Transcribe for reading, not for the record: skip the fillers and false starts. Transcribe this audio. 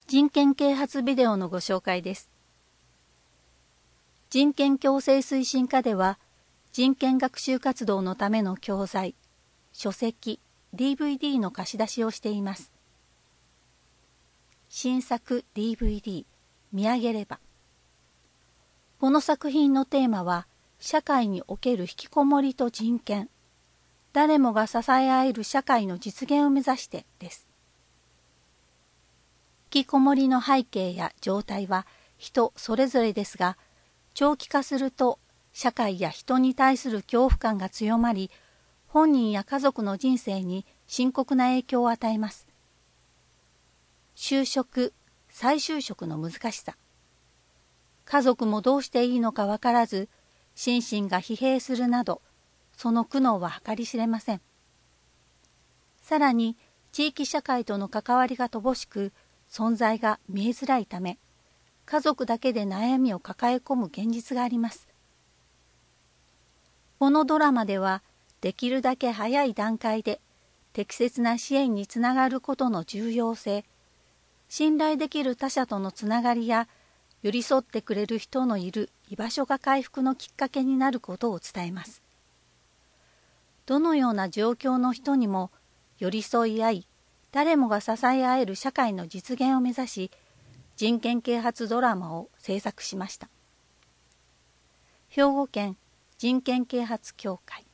人権啓発ビデオのご紹介です。人権共生推進課では、人権学習活動のための教材、書籍、DVD の貸し出しをしています。新作 DVD 見上げれば。この作品のテーマは、社会における引きこもりと人権、誰もが支え合える社会の実現を目指してです。引きこもりの背景や状態は人それぞれですが、長期化すると社会や人に対する恐怖感が強まり、本人や家族の人生に深刻な影響を与えます。就職、再就職の難しさ。家族もどうしていいのか分からず、心身が疲弊するなど、その苦悩は計り知れません。さらに、地域社会との関わりが乏しく、存在が見えづらいため、家族だけで悩みを抱え込む現実があります。このドラマでは、できるだけ早い段階で適切な支援につながることの重要性、信頼できる他者とのつながりや、寄り添ってくれる人のいる居場所が回復のきっかけになることを伝えます。どのような状況の人にも寄り添い合い、誰もが支え合える社会の実現を目指し、人権啓発ドラマを制作しました。兵庫県人権啓発協会。